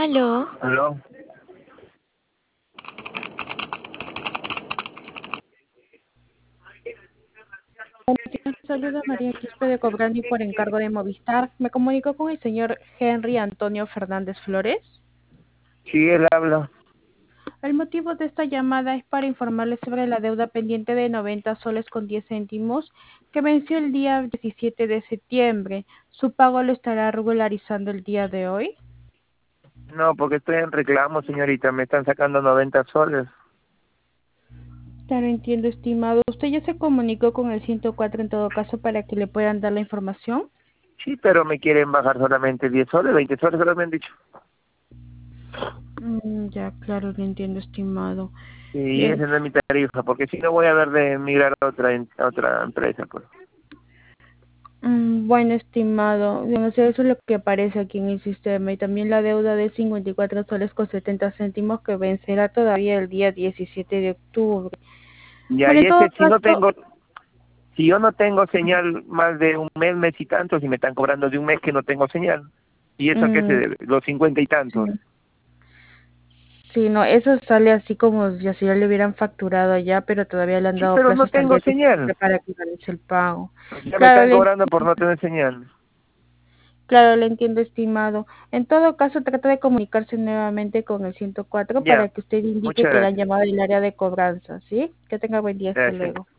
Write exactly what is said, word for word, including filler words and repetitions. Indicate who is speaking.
Speaker 1: Aló.
Speaker 2: ¿Aló?
Speaker 3: Saluda María Quispe de Cobrani por encargo de Movistar. Me comunicó con el señor Henry Antonio Fernández Flores.
Speaker 2: Sí, él habla.
Speaker 3: El motivo de esta llamada es para informarle sobre la deuda pendiente de noventa soles con diez céntimos que venció el día diecisiete de septiembre. ¿Su pago lo estará regularizando el día de hoy?
Speaker 2: No, porque estoy en reclamo, señorita. Me están sacando noventa soles.
Speaker 3: Claro, entiendo, estimado. ¿Usted ya se comunicó con el ciento cuatro en todo caso para que le puedan dar la información?
Speaker 2: Sí, pero me quieren bajar solamente diez soles, veinte soles, solo me han dicho.
Speaker 3: Mm, ya, claro, lo entiendo, estimado.
Speaker 2: Y
Speaker 3: Bien.
Speaker 2: esa no es mi tarifa, porque si no voy a ver de migrar a otra, en- a otra empresa, pues.
Speaker 3: Mm, Bueno, estimado, no sé, eso es lo que aparece aquí en el sistema y también la deuda de cincuenta y cuatro soles con setenta céntimos que vencerá todavía el día diecisiete de octubre.
Speaker 2: Ya,
Speaker 3: Bueno,
Speaker 2: y
Speaker 3: en todo
Speaker 2: ese, si no
Speaker 3: caso,
Speaker 2: tengo, si yo no tengo señal más de un mes, mes y tanto, si me están cobrando de un mes que no tengo señal. ¿Y eso a qué se
Speaker 3: mm,
Speaker 2: debe? Los cincuenta y tantos.
Speaker 3: sí, sí, no, eso sale así como ya si ya le hubieran facturado ya, pero todavía le han
Speaker 2: Sí,
Speaker 3: dado
Speaker 2: pero no
Speaker 3: plazo hasta el
Speaker 2: tengo
Speaker 3: día
Speaker 2: señal.
Speaker 3: diecisiete para que realice el pago.
Speaker 2: Ya me
Speaker 3: Claro,
Speaker 2: están
Speaker 3: le,
Speaker 2: cobrando por no tener señal.
Speaker 3: claro, le entiendo, estimado. En todo caso, trata de comunicarse nuevamente con el ciento cuatro para
Speaker 2: Ya,
Speaker 3: que usted indique
Speaker 2: muchas
Speaker 3: que le han
Speaker 2: gracias.
Speaker 3: llamado del área de cobranza, ¿sí? Que tenga buen día, hasta
Speaker 2: Gracias.
Speaker 3: luego.